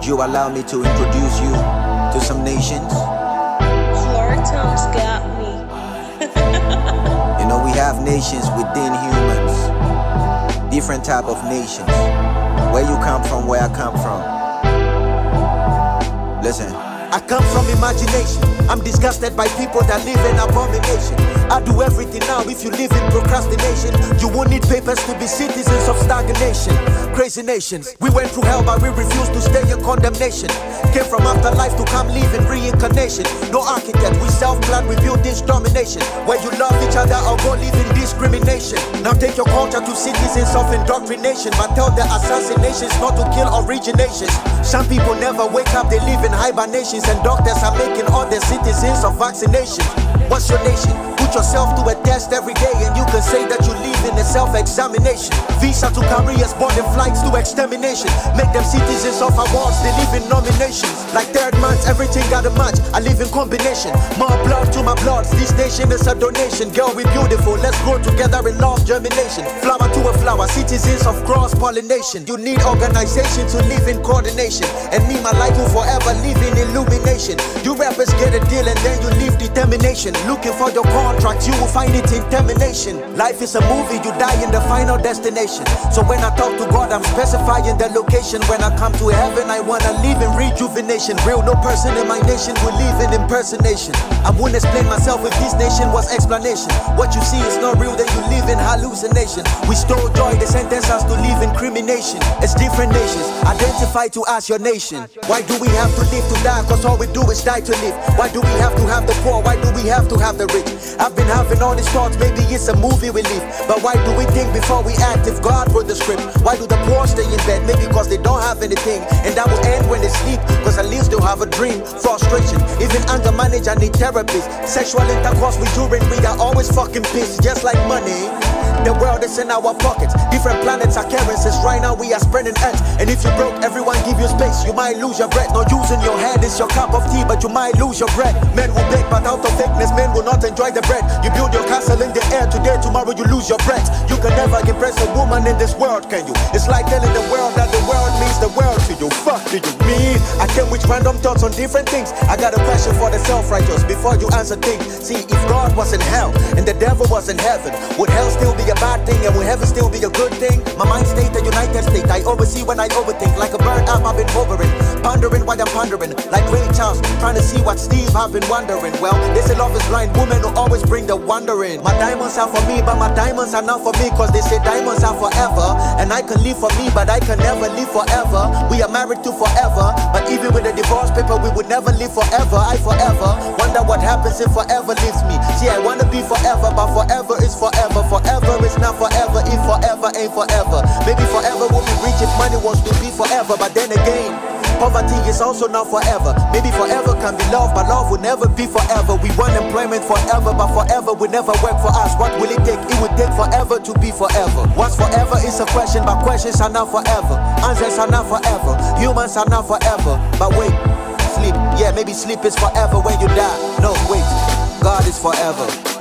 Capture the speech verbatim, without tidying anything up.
you allow me to introduce you to some nations? Floritoms got me. You know, we have nations within humans. Different type of nations. Where you come from, where I come from. Listen. I come from imagination. I'm disgusted by people that live in abomination. I do everything now if you live in procrastination. You won't need papers to be citizens of stagnation. Crazy nations. We went through hell but we refused to stay in condemnation. Came from afterlife to come live in reincarnation. No architect, we self-plan, we build this domination. Where you love each other or go live in discrimination. Now take your culture to citizens of indoctrination, but tell the assassinations not to kill originations. Some people never wake up, they live in hibernation. And doctors are making all the citizens of vaccination. What's your nation? Put yourself to a test every day and you can say that you live in a self-examination. Visa to careers, boarding flights to extermination. Make them citizens of awards, they live in nominations. Like third month, everything got a match. I live in combination. More blood to my bloods, this nation is a donation. Girl, we beautiful, let's grow together in love germination. Flower to a flower, citizens of cross-pollination. You need organization to live in coordination. And me, my life will forever live in illumination. You rappers get a deal and then you leave determination. Looking for your contract, you will find it in termination. Life is a movie, you die in the final destination. So when I talk to God, I'm specifying the location. When I come to heaven, I wanna live in rejuvenation. Real, no person in my nation will live in impersonation. I won't explain myself if this nation was explanation. What you see is not real, then you live in hallucination. We stole joy, they sentence us to live in crimination. It's different nations, identify to us your nation. Why do we have to live to die? Cause all we do is die to live. Why do we have to have the poor? Why do we have to have the rich? I've been having all these thoughts, maybe it's a movie we live. But why do we think before we act if God wrote the script? Why do the poor stay in bed? Maybe cause they don't have anything. And that will end when they sleep, cause at least they'll have a dream. Frustration, even anger manage, I need therapists. Sexual intercourse with urine, we are always fucking pissed, just like money. The world is in our pockets, different planets are currencies. Right now we are spreading earth. And if you broke, everyone give you space. You might lose your breath, not using your head is your cup of tea, but you might lose your bread. Men will bake, but out of fakeness, men will not enjoy the bread. You build your castle in the air today, tomorrow you lose your breath. You can never impress a woman in this world, can you? It's like telling the world that the world means the world to you. Fuck do you mean? I came with random thoughts on different things. I got a question for the self-righteous before you answer things. See, if God was in hell and the devil was in heaven, would hell still be a bad thing and would heaven still be a good thing? My mind state a united state. I oversee when I overthink. Like a bird up, I've been hovering, pondering while I'm pondering. Like Ray Charles, trying to see what Steve have been wondering. Well, they say love is blind, women will always bring the wondering. My diamonds are for me, but my diamonds are not for me. Cause they say diamonds are forever. And I can live for me, but I can never live forever. We are married to forever, but even with a divorce paper, we would never live forever. I forever wonder what happens if forever leaves me. See, I wanna be forever, but forever is forever. Forever is not forever if forever ain't forever. Maybe forever will be rich if money wants to be forever. But then again, poverty is also not forever. Maybe forever can be love, but love will never be forever. We want employment forever, but forever will never work for us. What will it take? It would take forever to be forever. What's forever is a question, but questions are not forever. Answers are not forever. Humans are not forever. But wait, sleep, yeah, maybe sleep is forever when you die. No, wait, God is forever.